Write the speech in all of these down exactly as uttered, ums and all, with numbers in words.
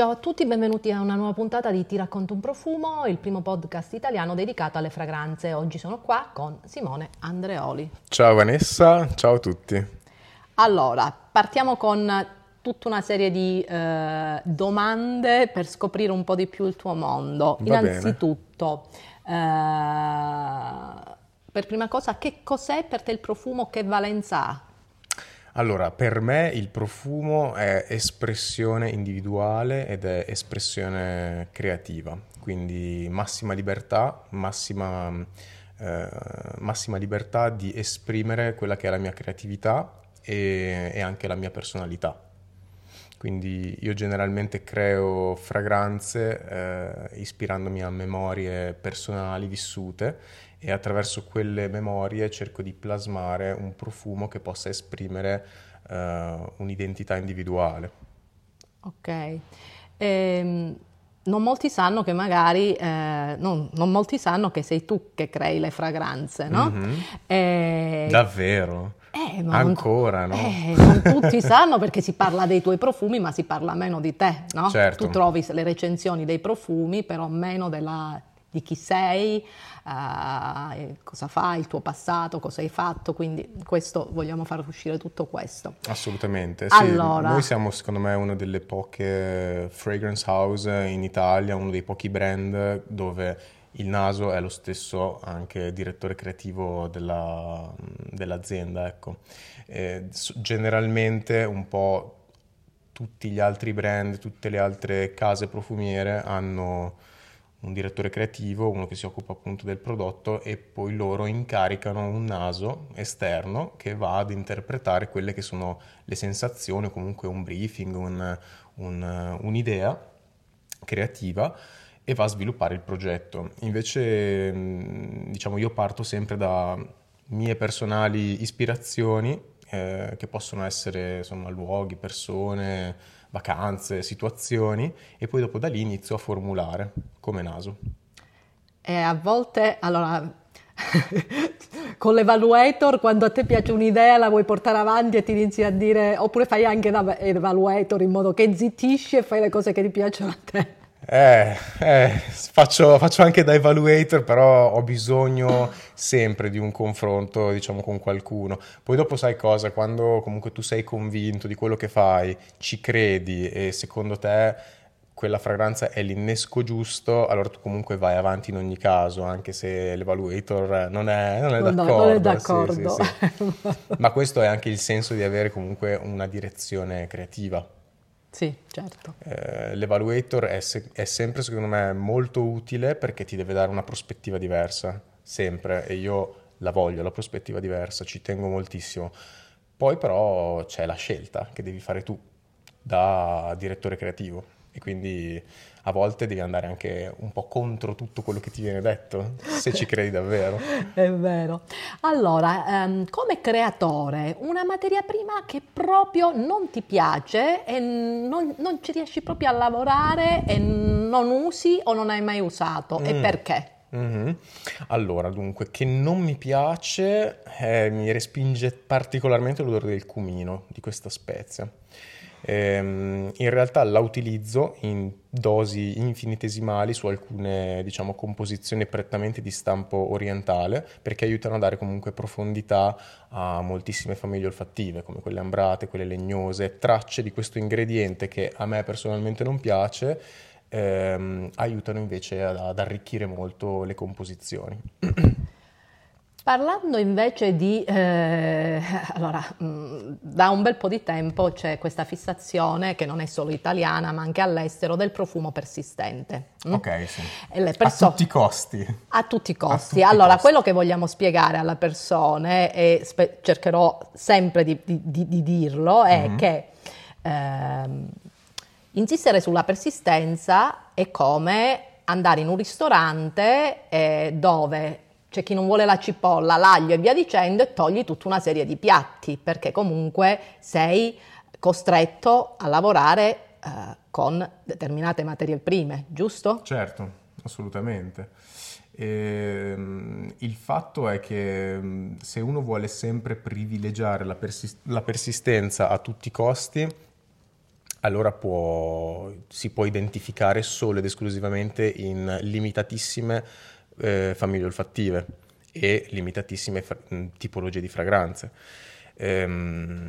Ciao a tutti, benvenuti a una nuova puntata di Ti racconto un profumo, il primo podcast italiano dedicato alle fragranze. Oggi sono qua con Simone Andreoli. Ciao Vanessa, ciao a tutti. Allora, partiamo con tutta una serie di eh, domande per scoprire un po' di più il tuo mondo. Va Innanzitutto, eh, per prima cosa, che cos'è per te il profumo? Che valenza ha? Allora, per me il profumo è espressione individuale ed è espressione creativa, quindi massima libertà, massima, eh, massima libertà di esprimere quella che è la mia creatività e, e anche la mia personalità. Quindi io generalmente creo fragranze eh, ispirandomi a memorie personali vissute e attraverso quelle memorie cerco di plasmare un profumo che possa esprimere eh, un'identità individuale. Ok. Ehm, non molti sanno che magari, eh, non, non molti sanno che sei tu che crei le fragranze, no? Mhm. Eh, Davvero? eh, ma non- Ancora, no? eh, non tutti sanno perché si parla dei tuoi profumi, ma si parla meno di te, no? Certo. Tu trovi le recensioni dei profumi, però meno della- di chi sei, eh, cosa fai, il tuo passato, cosa hai fatto, quindi questo vogliamo far uscire tutto questo. Assolutamente, sì. Allora. Noi siamo secondo me una delle poche fragrance house in Italia, uno dei pochi brand dove il naso è lo stesso anche direttore creativo della- dell'azienda, ecco. Eh, s- generalmente un po' tutti gli altri brand, tutte le altre case profumiere hanno un direttore creativo, uno che si occupa appunto del prodotto e poi loro incaricano un naso esterno che va ad interpretare quelle che sono le sensazioni o comunque un briefing, un- un- un'idea creativa e va a sviluppare il progetto. Invece, mh, diciamo, io parto sempre da mie personali ispirazioni, eh, che possono essere, insomma, luoghi, persone, vacanze, situazioni, e poi dopo da lì inizio a formulare come naso. E a volte, allora, con l'evaluator, quando a te piace un'idea, la vuoi portare avanti e ti inizi a dire, oppure fai anche l'evaluator in modo che zittisci e fai le cose che ti piacciono a te. Eh, eh, faccio, faccio anche da evaluator, però ho bisogno sempre di un confronto, diciamo, con qualcuno. Poi dopo sai cosa? Quando comunque tu sei convinto di quello che fai, ci credi e secondo te quella fragranza è l'innesco giusto, allora tu comunque vai avanti in ogni caso, anche se l'evaluator non è, non è Non, no, non è d'accordo. Sì, d'accordo. sì, sì. Ma questo è anche il senso di avere comunque una direzione creativa. Sì, certo. Eh, l'evaluator è, se- è sempre, secondo me, molto utile perché ti deve dare una prospettiva diversa, sempre, e io la voglio, la prospettiva diversa, ci tengo moltissimo. Poi però c'è la scelta che devi fare tu da direttore creativo e quindi a volte devi andare anche un po' contro tutto quello che ti viene detto, se ci credi davvero. È vero. Allora, ehm, come creatore, una materia prima che proprio non ti piace e non, non ci riesci proprio a lavorare e non usi o non hai mai usato, e Mm. perché? Mhm. Allora, dunque, che non mi piace, eh, mi respinge particolarmente l'odore del cumino, di questa spezia. Ehm, in realtà la utilizzo in dosi infinitesimali su alcune, diciamo, composizioni prettamente di stampo orientale, perché aiutano a dare comunque profondità a moltissime famiglie olfattive, come quelle ambrate, quelle legnose, tracce di questo ingrediente che a me personalmente non piace, ehm, aiutano invece ad, ad arricchire molto le composizioni. Parlando invece di, eh, allora, mh, da un bel po' di tempo c'è questa fissazione che non è solo italiana ma anche all'estero del profumo persistente. mh? Ok, sì. E le A perso- tutti i costi. A tutti i costi. tutti i Allora, costi. quello che vogliamo spiegare alle persone, e spe- cercherò sempre di, di- di- di dirlo, è Mhm. che ehm, insistere sulla persistenza è come andare in un ristorante eh, dove c'è chi non vuole la cipolla, l'aglio e via dicendo e togli tutta una serie di piatti perché comunque sei costretto a lavorare eh, con determinate materie prime, giusto? Certo, assolutamente. Ehm, il fatto è che mh, se uno vuole sempre privilegiare la, persis- la persistenza a tutti i costi, allora può, si può identificare solo ed esclusivamente in limitatissime eh, famiglie olfattive e limitatissime fra- tipologie di fragranze. Ehm,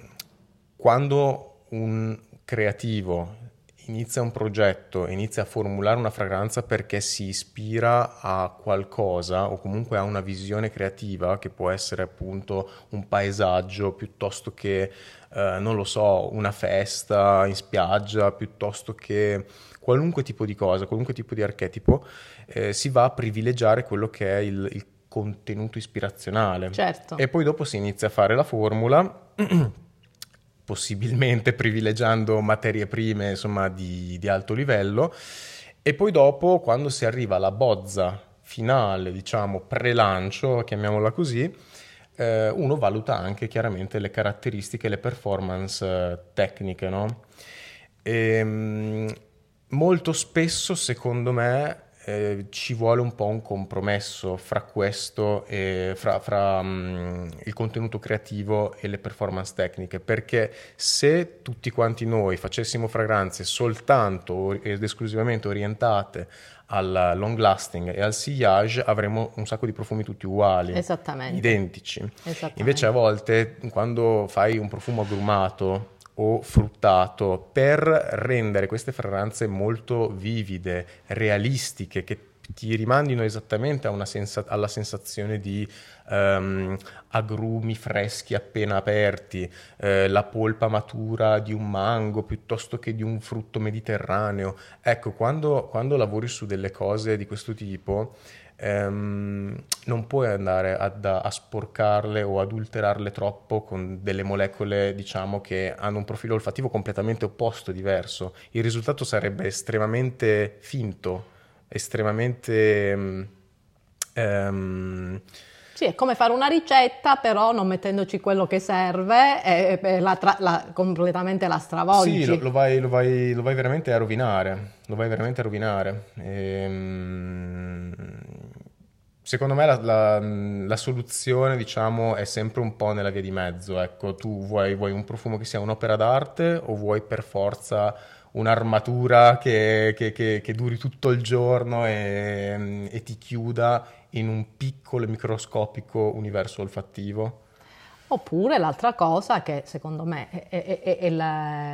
quando un creativo inizia un progetto, inizia a formulare una fragranza perché si ispira a qualcosa o comunque ha una visione creativa che può essere appunto un paesaggio piuttosto che, eh, non lo so, una festa in spiaggia, piuttosto che qualunque tipo di cosa, qualunque tipo di archetipo, eh, si va a privilegiare quello che è il, il contenuto ispirazionale. Certo. E poi dopo si inizia a fare la formula possibilmente privilegiando materie prime, insomma, di, di alto livello, e poi dopo, quando si arriva alla bozza finale, diciamo, pre-lancio, chiamiamola così, eh, uno valuta anche chiaramente le caratteristiche, le performance eh, tecniche, no? E, molto spesso, secondo me, eh, ci vuole un po' un compromesso fra questo e fra, fra um, il contenuto creativo e le performance tecniche, perché se tutti quanti noi facessimo fragranze soltanto ed esclusivamente orientate al long lasting e al sillage, avremmo un sacco di profumi tutti uguali, Esattamente. identici. Esattamente. Invece a volte, quando fai un profumo agrumato o fruttato, per rendere queste fragranze molto vivide, realistiche, che ti rimandino esattamente a una sensa- alla sensazione di um, agrumi freschi appena aperti, eh, la polpa matura di un mango piuttosto che di un frutto mediterraneo. Ecco, quando, quando lavori su delle cose di questo tipo, Um, non puoi andare ad, a sporcarle o adulterarle troppo con delle molecole, diciamo, che hanno un profilo olfattivo completamente opposto, diverso. Il risultato sarebbe estremamente finto, estremamente um, um, Sì, è come fare una ricetta, però non mettendoci quello che serve e, e la tra- la- completamente la stravolgi. Sì, lo, lo vai, lo vai- lo vai veramente a rovinare, lo vai veramente a rovinare. Ehm, secondo me la, la- la soluzione, diciamo, è sempre un po' nella via di mezzo. Ecco, tu vuoi, vuoi un profumo che sia un'opera d'arte o vuoi per forza un'armatura che, che- che- che duri tutto il giorno e, e ti chiuda in un piccolo e microscopico universo olfattivo? Oppure l'altra cosa che secondo me è, è- è- è il,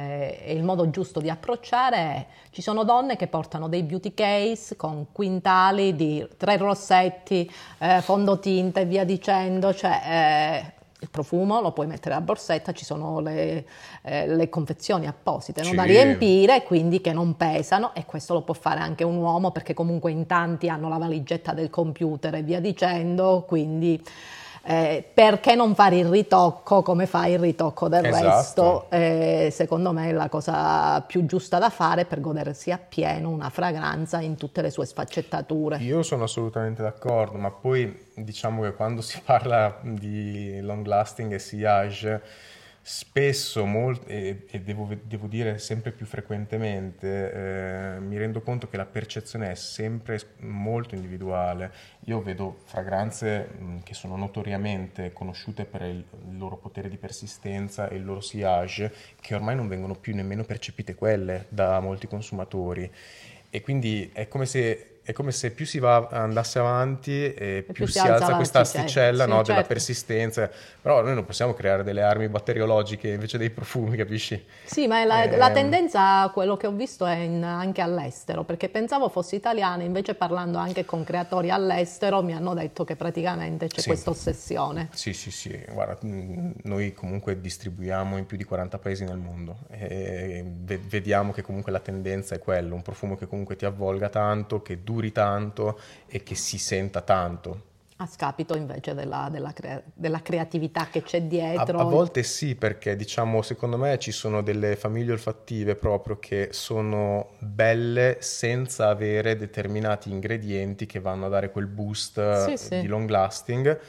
è il modo giusto di approcciare è, ci sono donne che portano dei beauty case con quintali di tre rossetti, eh, fondotinta e via dicendo, cioè eh, il profumo lo puoi mettere a borsetta, ci sono le, eh, le confezioni apposite, no? Sì. Da riempire, quindi che non pesano, e questo lo può fare anche un uomo perché comunque in tanti hanno la valigetta del computer e via dicendo, quindi... Eh, perché non fare il ritocco come fai il ritocco del Esatto. resto? Eh, secondo me è la cosa più giusta da fare per godersi appieno una fragranza in tutte le sue sfaccettature. Io sono assolutamente d'accordo, ma poi diciamo che quando si parla di long lasting e sillage, spesso, molt- e, e devo, devo dire sempre più frequentemente, eh, mi rendo conto che la percezione è sempre molto individuale. Io vedo fragranze mh, che sono notoriamente conosciute per il, il loro potere di persistenza e il loro sillage, che ormai non vengono più nemmeno percepite quelle da molti consumatori. E quindi è come se, è come se più si va, andasse avanti e più, più si si alza alza questa l'asticella, asticella, sì, no, della certo. persistenza. Però noi non possiamo creare delle armi batteriologiche invece dei profumi, capisci? Sì, ma è la, Ehm, la tendenza, quello che ho visto è in- anche all'estero, perché pensavo fosse italiana, invece parlando anche con creatori all'estero mi hanno detto che praticamente c'è Sì. questa ossessione. Sì, sì, sì, guarda, mh, noi comunque distribuiamo in più di quaranta paesi nel mondo e ve- vediamo che comunque la tendenza è quella, un profumo che comunque ti avvolga tanto, che duri tanto e che si senta tanto. A scapito invece della, della crea- della creatività che c'è A, dietro. a volte sì, perché diciamo, secondo me ci sono delle famiglie olfattive proprio che sono belle senza avere determinati ingredienti che vanno a dare quel boost Sì, eh, sì. di long lasting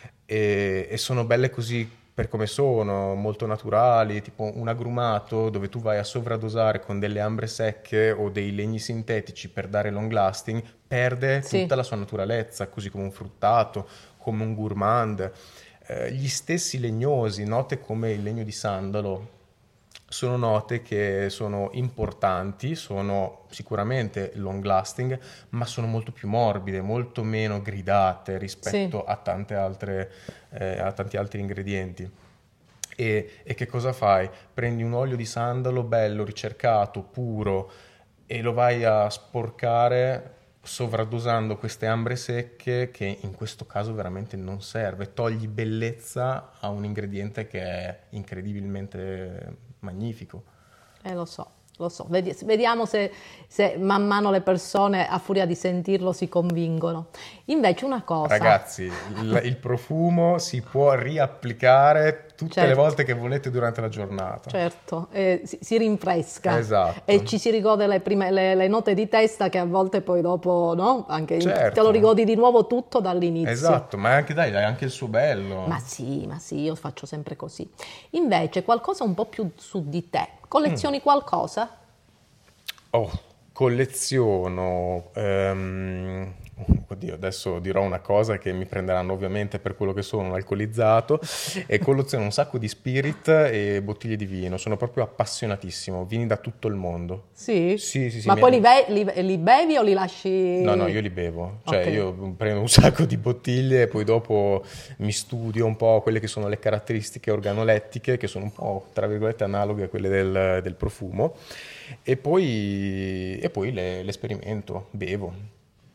e, e sono belle così per come sono, molto naturali, tipo un agrumato dove tu vai a sovradosare con delle ambre secche o dei legni sintetici per dare long lasting, perde Sì. tutta la sua naturalezza, così come un fruttato, come un gourmand. Eh, gli stessi legnosi, note come il legno di sandalo, sono note che sono importanti, sono sicuramente long lasting, ma sono molto più morbide, molto meno gridate rispetto Sì. a tante altre, eh, a tanti altri ingredienti. E, e che cosa fai? Prendi un olio di sandalo bello, ricercato, puro, e lo vai a sporcare sovraddosando queste ambre secche che in questo caso veramente non serve. Togli bellezza a un ingrediente che è incredibilmente magnifico. Eh, lo so, lo so. Vedi- Vediamo se, se man mano le persone, a furia di sentirlo, si convincono. Invece una cosa... Ragazzi, il, il profumo si può riapplicare tutte Certo. le volte che volete durante la giornata. Certo, eh, si, si rinfresca. Esatto. E ci si rigode le, prime, le, le note di testa che a volte poi dopo, no? Anche in- Certo. te lo rigodi di nuovo tutto dall'inizio. Esatto, ma anche dai, dai anche il suo bello. Ma sì, ma sì, io faccio sempre così. Invece qualcosa un po' più su di te. Collezioni qualcosa? Oh, colleziono. ehm, Oddio, adesso dirò una cosa che mi prenderanno ovviamente per quello che sono, un alcolizzato, e colleziono un sacco di spirit e bottiglie di vino. Sono proprio appassionatissimo, vini da tutto il mondo. Sì? Sì, sì, sì. Ma mi- poi li, ve- li- li bevi o li lasci... No, no, io li bevo, cioè Ok. io prendo un sacco di bottiglie e poi dopo mi studio un po' quelle che sono le caratteristiche organolettiche, che sono un po', tra virgolette, analoghe a quelle del, del profumo, e poi, e poi le, le sperimento, bevo.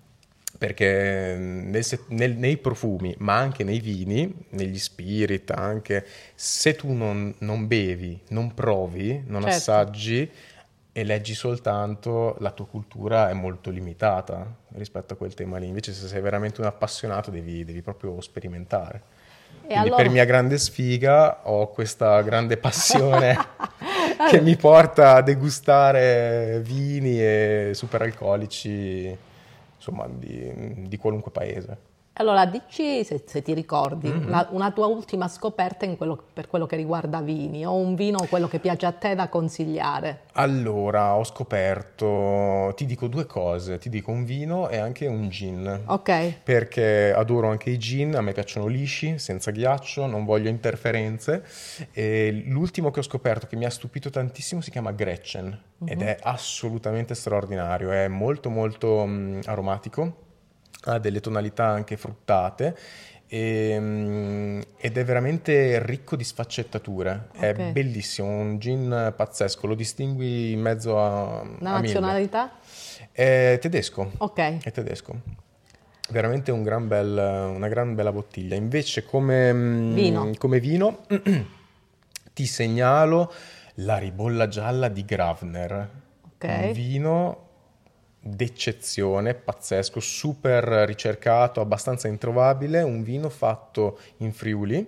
Perché nel se- nel- nei profumi, ma anche nei vini, negli spirit anche, se tu non, non bevi, non provi, non Certo. assaggi e leggi soltanto, la tua cultura è molto limitata rispetto a quel tema lì. Invece se sei veramente un appassionato devi, devi proprio sperimentare. E Quindi allora... per mia grande sfiga ho questa grande passione che mi porta a degustare vini e superalcolici, insomma, di, di qualunque paese. Allora, dici se, se ti ricordi Mm-hmm. una, una tua ultima scoperta in quello- per quello che riguarda vini, o un vino quello che piace a te da consigliare. Allora, ho scoperto, ti dico due cose, ti dico un vino e anche un gin. Ok, Perché adoro anche i gin, a me piacciono lisci, senza ghiaccio, non voglio interferenze. E l'ultimo che ho scoperto che mi ha stupito tantissimo si chiama Gretchen ed è assolutamente straordinario, è molto molto mm, aromatico, ha delle tonalità anche fruttate e, mm, ed è veramente ricco di sfaccettature, è Ok. bellissimo, un gin pazzesco, lo distingui in mezzo a, la a mille. nazionalità? È tedesco. Ok, È tedesco. Veramente un gran bel, una gran bella bottiglia. Invece come mm, Vino. come vino ti segnalo la ribolla gialla di Gravner. Ok. Un vino d'eccezione, pazzesco, super ricercato, abbastanza introvabile, un vino fatto in Friuli,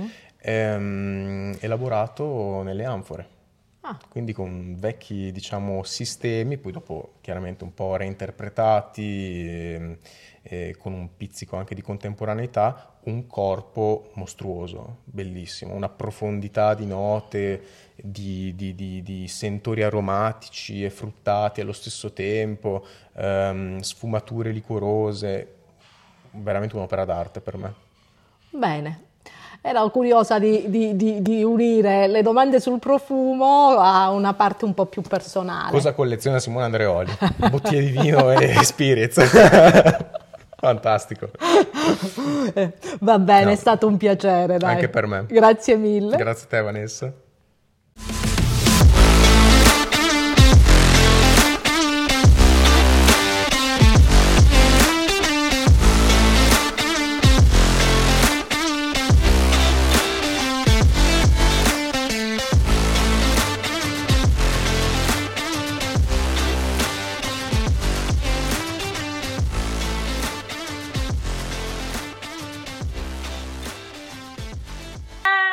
ehm, elaborato nelle anfore. Ah. Quindi con vecchi, diciamo, sistemi, poi dopo chiaramente un po' reinterpretati, ehm, e con un pizzico anche di contemporaneità, un corpo mostruoso, bellissimo, una profondità di note, di, di- di- di sentori aromatici e fruttati allo stesso tempo, ehm, sfumature liquorose, veramente un'opera d'arte per me. bene. Ero curiosa di, di- di- di unire le domande sul profumo a una parte un po' più personale. Cosa colleziona Simone Andreoli? Bottiglie di vino e spirits. Fantastico. Va bene, No. è stato un piacere, dai. Anche per me. Grazie mille. Grazie a te, Vanessa.